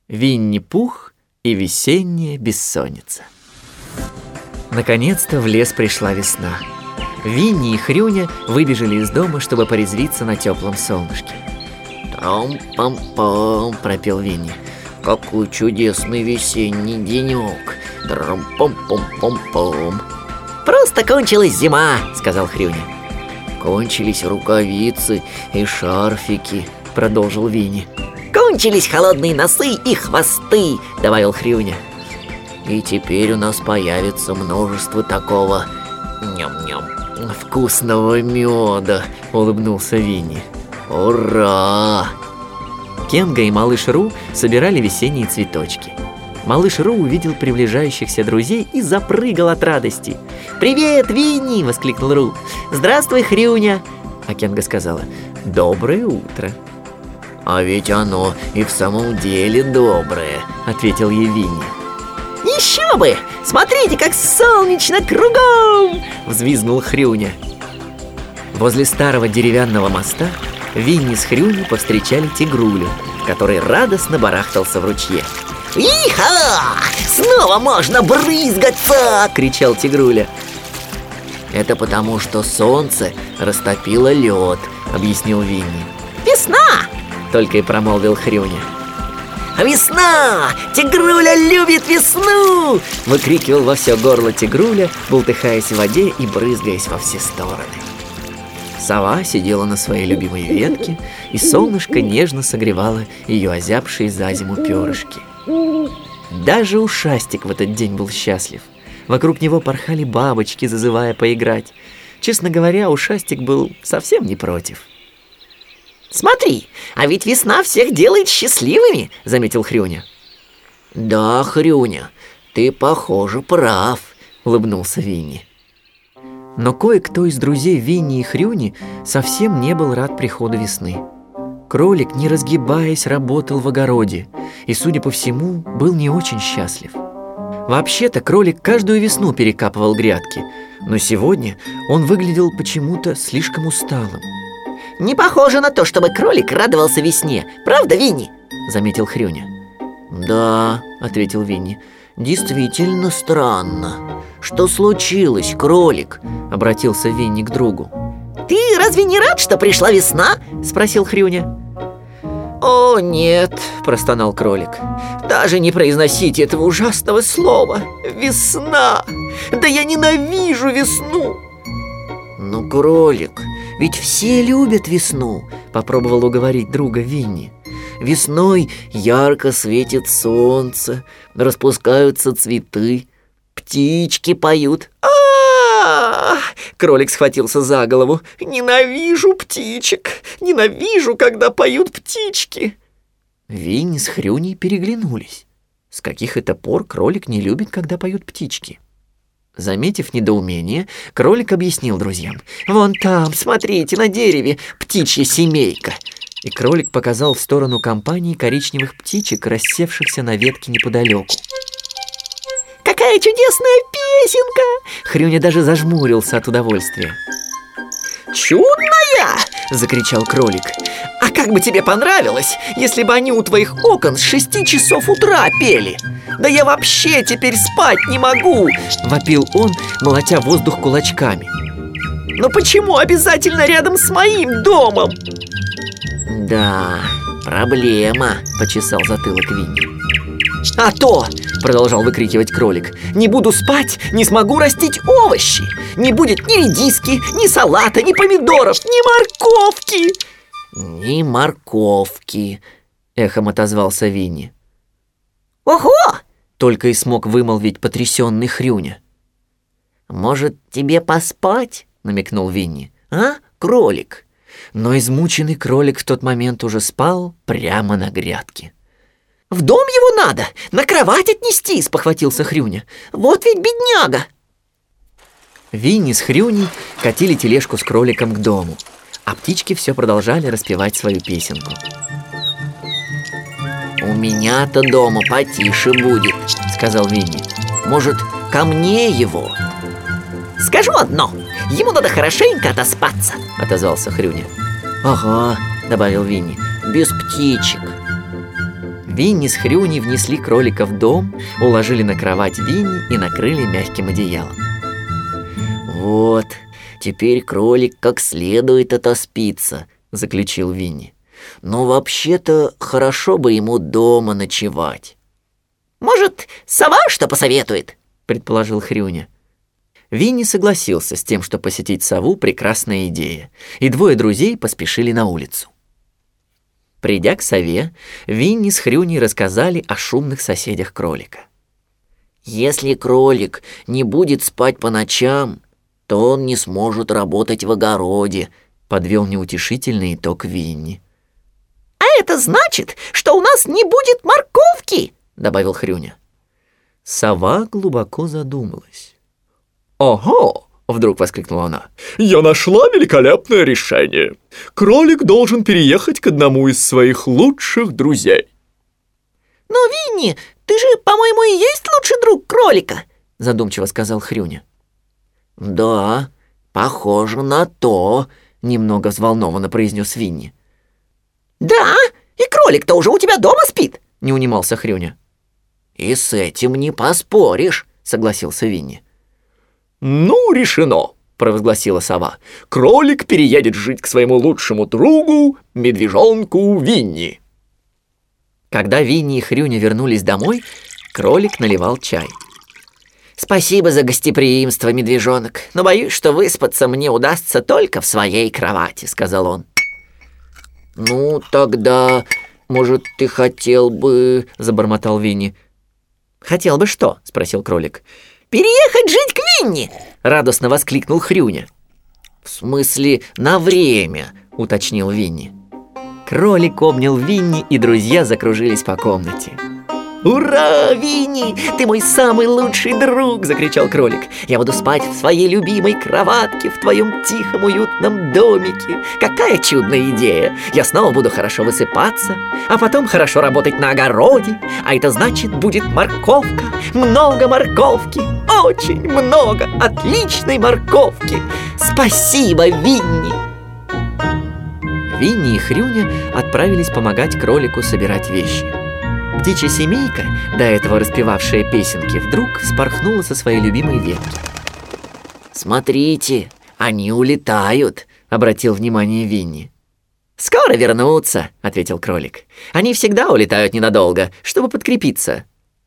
Винни-Пух и весенняя бессонница. Наконец-то в лес пришла весна. Винни и Хрюня выбежали из дома, чтобы порезвиться на теплом солнышке. «Трам-пам-пам», — пропел Винни. «Какой чудесный весенний денек! Трам-пам-пам-пам-пам!» «Просто кончилась зима», — сказал Хрюня. «Кончились рукавицы и шарфики», — продолжил Винни. «Кончились холодные носы и хвосты», — добавил Хрюня. «И теперь у нас появится множество такого вкусного меда», — улыбнулся Винни. «Ура!» Кенга и малыш Ру собирали весенние цветочки. Малыш Ру увидел приближающихся друзей и запрыгал от радости. «Привет, Винни!» — воскликнул Ру. «Здравствуй, Хрюня!» А Кенга сказала: «Доброе утро!» «А ведь оно и в самом деле доброе», — ответил ей Винни. «Еще бы! Смотрите, как солнечно кругом!» — взвизгнул Хрюня. Возле старого деревянного моста Винни с Хрюней повстречали тигрулю, который радостно барахтался в ручье. «Иха! Снова можно брызгаться!» — кричал тигруля. «Это потому, что солнце растопило лед», — объяснил Винни. «Весна!» — только и промолвил Хрюня. «Весна! Тигруля любит весну!» — выкрикивал во все горло тигруля, бултыхаясь в воде и брызгаясь во все стороны. Сова сидела на своей любимой ветке, и солнышко нежно согревало ее озябшие за зиму перышки. Даже ушастик в этот день был счастлив. Вокруг него порхали бабочки, зазывая поиграть. Честно говоря, ушастик был совсем не против. «Смотри, а ведь весна всех делает счастливыми», — заметил Хрюня. «Да, Хрюня, ты, похоже, прав», — улыбнулся Винни. Но кое-кто из друзей Винни и Хрюни совсем не был рад приходу весны. Кролик, не разгибаясь, работал в огороде и, судя по всему, был не очень счастлив. Вообще-то кролик каждую весну перекапывал грядки, но сегодня он выглядел почему-то слишком усталым. «Не похоже на то, чтобы кролик радовался весне, правда, Винни?» — заметил Хрюня. «Да», — ответил Винни, — «действительно странно. Что случилось, кролик?» — обратился Винни к другу. «Ты разве не рад, что пришла весна?» — спросил Хрюня. «О, нет», — простонал кролик, — «даже не произносите этого ужасного слова. Весна! Да я ненавижу весну!» «Ну, кролик, ведь все любят весну», — попробовал уговорить друга Винни. «Весной ярко светит солнце, распускаются цветы, птички поют». Кролик схватился за голову. «Ненавижу птичек! Ненавижу, когда поют птички!» Винни с Хрюней переглянулись. С каких это пор кролик не любит, когда поют птички? Заметив недоумение, кролик объяснил друзьям: «Вон там, смотрите, на дереве птичья семейка!» И кролик показал в сторону компании коричневых птичек, рассевшихся на ветке неподалеку. «Какая чудесная песенка!» Хрюня даже зажмурился от удовольствия. «Чудная!» — закричал кролик. «А как бы тебе понравилось, если бы они у твоих окон с 6 часов утра пели? Да я вообще теперь спать не могу!» — вопил он, молотя воздух кулачками. «Но почему обязательно рядом с моим домом?» «Да, проблема», — почесал затылок Винни. «А то!» — продолжал выкрикивать кролик. «Не буду спать, не смогу растить овощи! Не будет ни редиски, ни салата, ни помидоров, ни морковки!» «Ни морковки!» — эхом отозвался Винни. «Ого!» — только и смог вымолвить потрясенный Хрюня. «Может, тебе поспать?» — намекнул Винни. «А, кролик?» Но измученный кролик в тот момент уже спал прямо на грядке. «В дом его надо, на кровать отнести!» — спохватился Хрюня. «Вот ведь бедняга!» Винни с Хрюней катили тележку с кроликом к дому, а птички все продолжали распевать свою песенку. «У меня-то дома потише будет», — сказал Винни. «Может, ко мне его?» «Скажу одно, ему надо хорошенько отоспаться», — отозвался Хрюня. «Ага», — добавил Винни, — «без птичек». Винни с Хрюней внесли кролика в дом, уложили на кровать Винни и накрыли мягким одеялом. «Вот, теперь кролик как следует отоспится», — заключил Винни. «Но вообще-то хорошо бы ему дома ночевать». «Может, сова что посоветует?» — предположил Хрюня. Винни согласился с тем, что посетить сову — прекрасная идея, и двое друзей поспешили на улицу. Придя к сове, Винни с Хрюней рассказали о шумных соседях кролика. «Если кролик не будет спать по ночам, то он не сможет работать в огороде», — подвел неутешительный итог Винни. «А это значит, что у нас не будет морковки», — добавил Хрюня. Сова глубоко задумалась. «Ого!» — вдруг воскликнула она. «Я нашла великолепное решение. Кролик должен переехать к одному из своих лучших друзей». «Но, Винни, ты же, по-моему, и есть лучший друг кролика», — задумчиво сказал Хрюня. «Да, похоже на то», — немного взволнованно произнес Винни. «Да, и кролик-то уже у тебя дома спит», — не унимался Хрюня. «И с этим не поспоришь», — согласился Винни. «Ну, решено», — провозгласила сова. «Кролик переедет жить к своему лучшему другу, медвежонку Винни». Когда Винни и Хрюня вернулись домой, кролик наливал чай. «Спасибо за гостеприимство, медвежонок, но боюсь, что выспаться мне удастся только в своей кровати», — сказал он. «Ну, тогда, может, ты хотел бы...» — забормотал Винни. «Хотел бы что?» — спросил кролик. «Переехать жить к Винни!» — радостно воскликнул Хрюня. «В смысле, на время?» — уточнил Винни. Кролик обнял Винни, и друзья закружились по комнате. «Ура, Винни! Ты мой самый лучший друг!» — закричал кролик. «Я буду спать в своей любимой кроватке в твоем тихом уютном домике. Какая чудная идея! Я снова буду хорошо высыпаться, а потом хорошо работать на огороде. А это значит, будет морковка, много морковки, очень много отличной морковки. Спасибо, Винни!» Винни и Хрюня отправились помогать кролику собирать вещи. Птичья семейка, до этого распевавшая песенки, вдруг вспорхнула со своей любимой ветки. «Смотрите, они улетают», — обратил внимание Винни. «Скоро вернутся», — ответил кролик. «Они всегда улетают ненадолго, чтобы подкрепиться».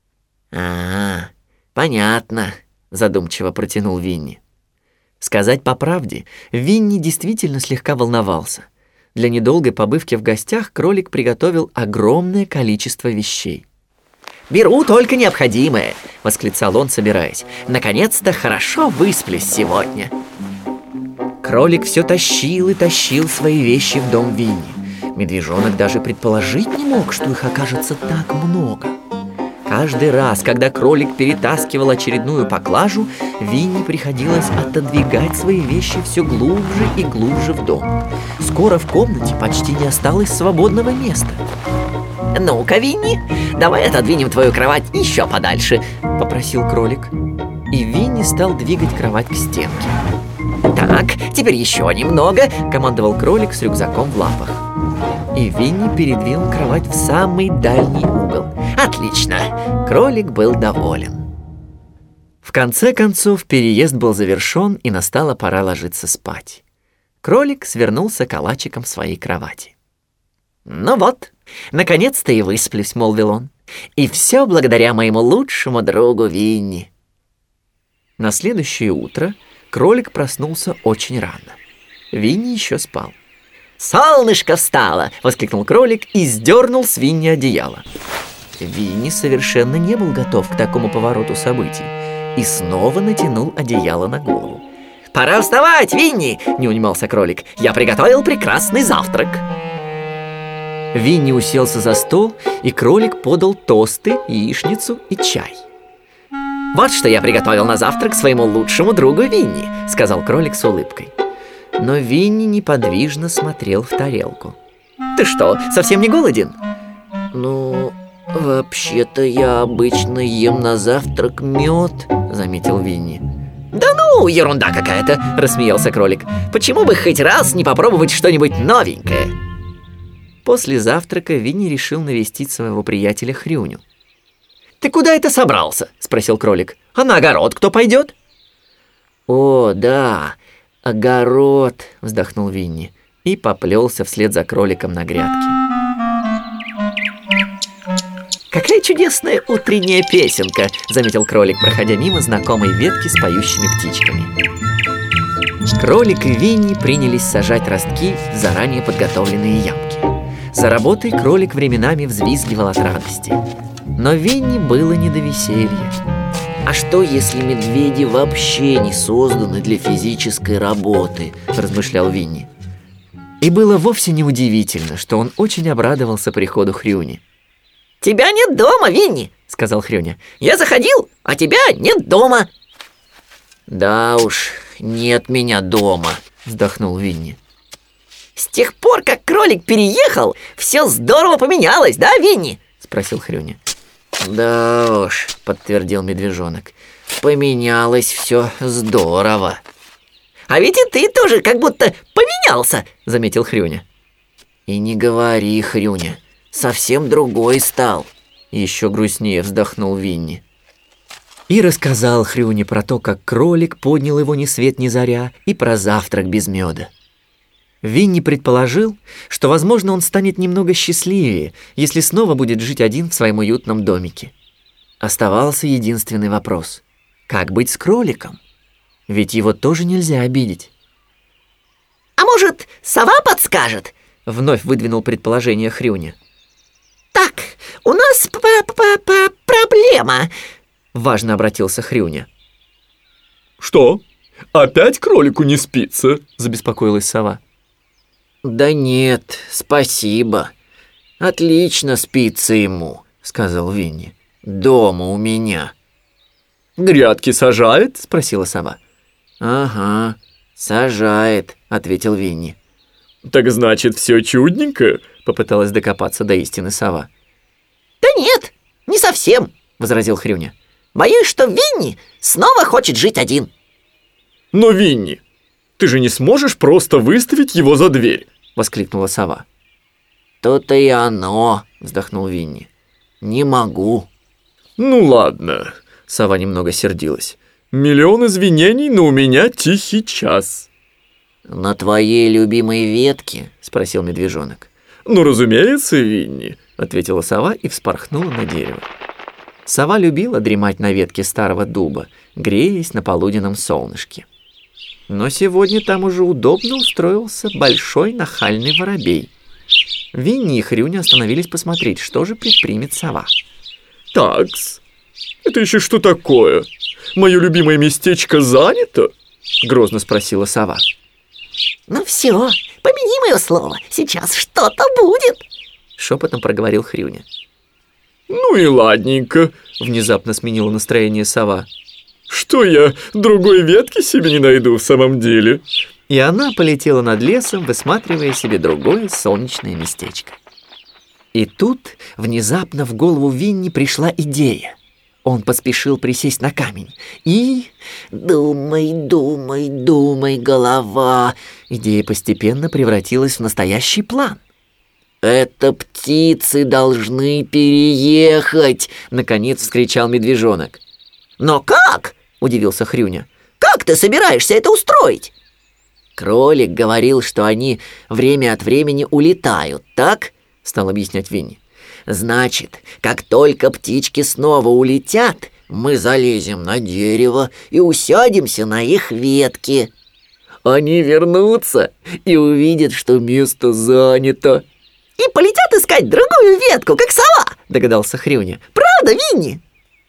«А, понятно», — задумчиво протянул Винни. Сказать по правде, Винни действительно слегка волновался. Для недолгой побывки в гостях кролик приготовил огромное количество вещей. «Беру только необходимое», — восклицал он, собираясь. «Наконец-то хорошо высплюсь сегодня». Кролик все тащил и тащил свои вещи в дом Винни. Медвежонок даже предположить не мог, что их окажется так много. Каждый раз, когда кролик перетаскивал очередную поклажу, Винни приходилось отодвигать свои вещи все глубже и глубже в дом. Скоро в комнате почти не осталось свободного места. «Ну-ка, Винни, давай отодвинем твою кровать еще подальше», — попросил кролик. И Винни стал двигать кровать к стенке. «Так, теперь еще немного», — командовал кролик с рюкзаком в лапах. И Винни передвинул кровать в самый дальний угол. «Отлично!» Кролик был доволен. В конце концов, переезд был завершен, и настала пора ложиться спать. Кролик свернулся калачиком в своей кровати. «Ну вот, наконец-то и высплюсь», — молвил он. «И все благодаря моему лучшему другу Винни». На следующее утро кролик проснулся очень рано. Винни еще спал. «Солнышко встало!» — воскликнул кролик и сдернул с Винни одеяло. Винни совершенно не был готов к такому повороту событий и снова натянул одеяло на голову. «Пора вставать, Винни!» — не унимался кролик. «Я приготовил прекрасный завтрак!» Винни уселся за стол, и кролик подал тосты, яичницу и чай. «Вот что я приготовил на завтрак своему лучшему другу Винни!» — сказал кролик с улыбкой. Но Винни неподвижно смотрел в тарелку. «Ты что, совсем не голоден?» «Ну, вообще-то я обычно ем на завтрак мед», — заметил Винни. «Да ну, ерунда какая-то!» — рассмеялся кролик. «Почему бы хоть раз не попробовать что-нибудь новенькое?» После завтрака Винни решил навестить своего приятеля Хрюню. «Ты куда это собрался?» – спросил кролик. «А на огород кто пойдет?» «О, да, огород!» – вздохнул Винни и поплелся вслед за кроликом на грядке. «Какая чудесная утренняя песенка!» – заметил кролик, проходя мимо знакомой ветки с поющими птичками. Кролик и Винни принялись сажать ростки в заранее подготовленные ямки. За работой кролик временами взвизгивал от радости. Но Винни было не до веселья. А что, если медведи вообще не созданы для физической работы? Размышлял Винни. И было вовсе не удивительно, что он очень обрадовался приходу Хрюни. «Тебя нет дома, Винни!» – сказал Хрюня. «Я заходил, а тебя нет дома!» «Да уж, нет меня дома», – вздохнул Винни. «С тех пор, как кролик переехал, все здорово поменялось, да, Винни?» – спросил Хрюня. «Да уж», – подтвердил медвежонок, – «поменялось все здорово». «А ведь и ты тоже как будто поменялся», – заметил Хрюня. «И не говори, Хрюня, совсем другой стал», – еще грустнее вздохнул Винни. И рассказал Хрюне про то, как кролик поднял его ни свет ни заря, и про завтрак без меда. Винни предположил, что, возможно, он станет немного счастливее, если снова будет жить один в своем уютном домике. Оставался единственный вопрос: как быть с кроликом? Ведь его тоже нельзя обидеть. «А может, сова подскажет?» — вновь выдвинул предположение Хрюня. «Так, у нас проблема», — важно обратился Хрюня. «Что? Опять кролику не спится?» — забеспокоилась сова. «Да нет, спасибо. Отлично спится ему», — сказал Винни. «Дома у меня». «Грядки сажает?» — спросила сова. «Ага, сажает», — ответил Винни. «Так значит, все чудненько?» — попыталась докопаться до истины сова. «Да нет, не совсем», — возразил Хрюня. «Боюсь, что Винни снова хочет жить один». «Но, Винни, ты же не сможешь просто выставить его за дверь!» — воскликнула сова. «То-то и оно», — вздохнул Винни. «Не могу». «Ну ладно», — сова немного сердилась. «Миллион извинений, но у меня тихий час». «На твоей любимой ветке?» — спросил медвежонок. «Ну, разумеется, Винни», — ответила сова и вспорхнула на дерево. Сова любила дремать на ветке старого дуба, греясь на полуденном солнышке. Но сегодня там уже удобно устроился большой нахальный воробей. Винни и Хрюня остановились посмотреть, что же предпримет сова. «Такс, это еще что такое? Мое любимое местечко занято?» — грозно спросила сова. «Ну все, помяни мое слово, сейчас что-то будет», — шепотом проговорил Хрюня. «Ну и ладненько», — внезапно сменила настроение сова. «Что я другой ветки себе не найду в самом деле?» И она полетела над лесом, высматривая себе другое солнечное местечко. И тут внезапно в голову Винни пришла идея. Он поспешил присесть на камень и... «Думай, думай, думай, голова!» Идея постепенно превратилась в настоящий план. «Это птицы должны переехать!» — наконец вскричал медвежонок. «Но как?» — удивился Хрюня. «Как ты собираешься это устроить?» «Кролик говорил, что они время от времени улетают, так?» — стал объяснять Винни. «Значит, как только птички снова улетят, мы залезем на дерево и усядемся на их ветке. Они вернутся и увидят, что место занято». «И полетят искать другую ветку, как сова!» — догадался Хрюня. «Правда, Винни?»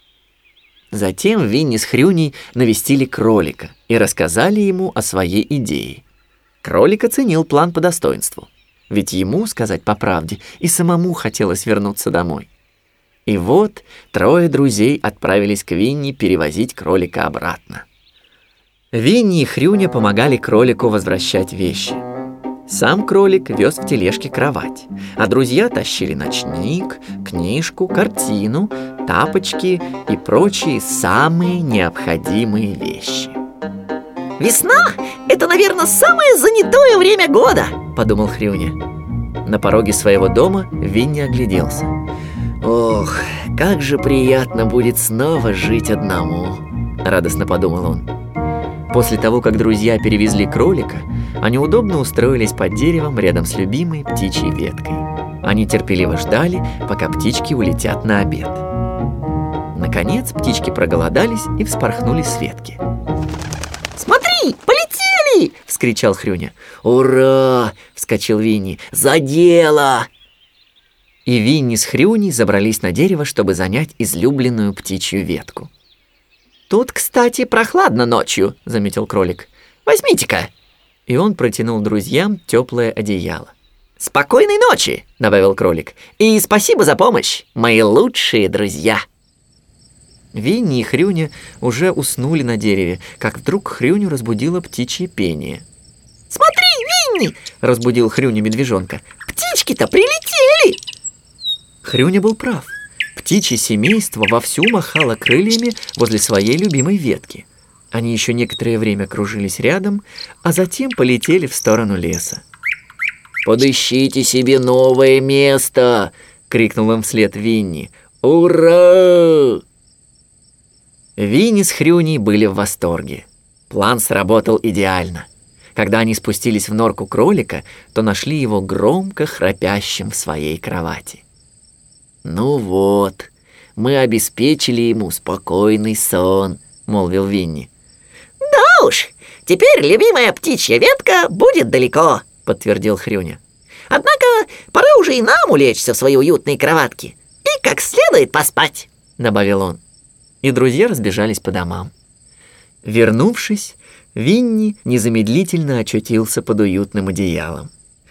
Затем Винни с Хрюней навестили кролика и рассказали ему о своей идее. Кролик оценил план по достоинству, ведь ему, сказать по правде, и самому хотелось вернуться домой. И вот трое друзей отправились к Винни перевозить кролика обратно. Винни и Хрюня помогали кролику возвращать вещи. Сам кролик вез в тележке кровать, а друзья тащили ночник, книжку, картину, тапочки и прочие самые необходимые вещи. «Весна — это, наверное, самое занятое время года», — подумал Хрюня. На пороге своего дома Винни огляделся. Ох, как же приятно будет снова жить одному, радостно подумал он. После того, как друзья перевезли кролика, они удобно устроились под деревом рядом с любимой птичьей веткой. Они терпеливо ждали, пока птички улетят на обед. Наконец птички проголодались и вспорхнули с ветки. «Смотри, полетели!» — вскричал Хрюня. «Ура!» — вскочил Винни. «За дело!» И Винни с Хрюней забрались на дерево, чтобы занять излюбленную птичью ветку. «Тут, кстати, прохладно ночью», — заметил кролик. «Возьмите-ка!» И он протянул друзьям теплое одеяло. «Спокойной ночи!» — добавил кролик. «И спасибо за помощь, мои лучшие друзья!» Винни и Хрюня уже уснули на дереве, как вдруг Хрюню разбудило птичье пение. «Смотри, Винни!» — разбудил Хрюня медвежонка. «Птички-то прилетели!» Хрюня был прав. Птичье семейство вовсю махало крыльями возле своей любимой ветки. Они еще некоторое время кружились рядом, а затем полетели в сторону леса. «Подыщите себе новое место!» — крикнул им вслед Винни. «Ура!» Винни с Хрюней были в восторге. План сработал идеально. Когда они спустились в норку кролика, то нашли его громко храпящим в своей кровати. «Ну вот, мы обеспечили ему спокойный сон», — молвил Винни. «Да уж, теперь любимая птичья ветка будет далеко», — подтвердил Хрюня. «Однако пора уже и нам улечься в свои уютные кроватки и как следует поспать», — добавил он. И друзья разбежались по домам. Вернувшись, Винни незамедлительно очутился под уютным одеялом.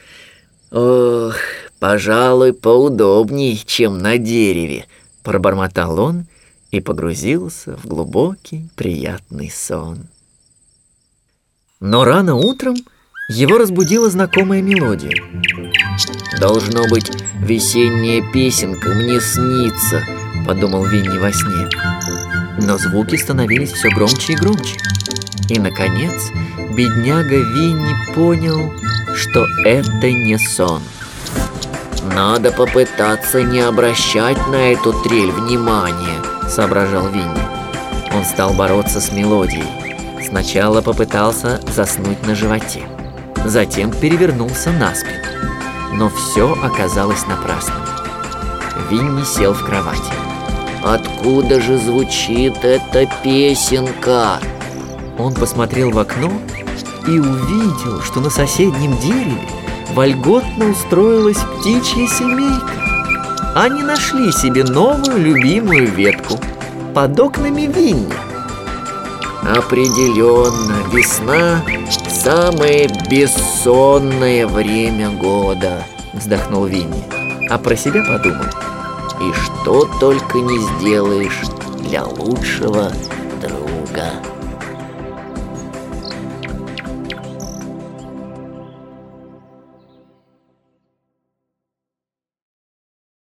«Ох, пожалуй, поудобней, чем на дереве», — пробормотал он и погрузился в глубокий, приятный сон. Но рано утром его разбудила знакомая мелодия. «Должно быть, весенняя песенка мне снится», — подумал Винни во сне. Но звуки становились все громче и громче. И, наконец, бедняга Винни понял, что это не сон. «Надо попытаться не обращать на эту трель внимания», — соображал Винни. Он стал бороться с мелодией. Сначала попытался заснуть на животе, затем перевернулся на спину. Но все оказалось напрасно. Винни сел в кровати. «Откуда же звучит эта песенка?» Он посмотрел в окно и увидел, что на соседнем дереве вольготно устроилась птичья семейка. Они нашли себе новую любимую ветку под окнами Винни. «Определенно, весна – самое бессонное время года», – вздохнул Винни, а про себя подумал: «И что только не сделаешь для лучшего друга».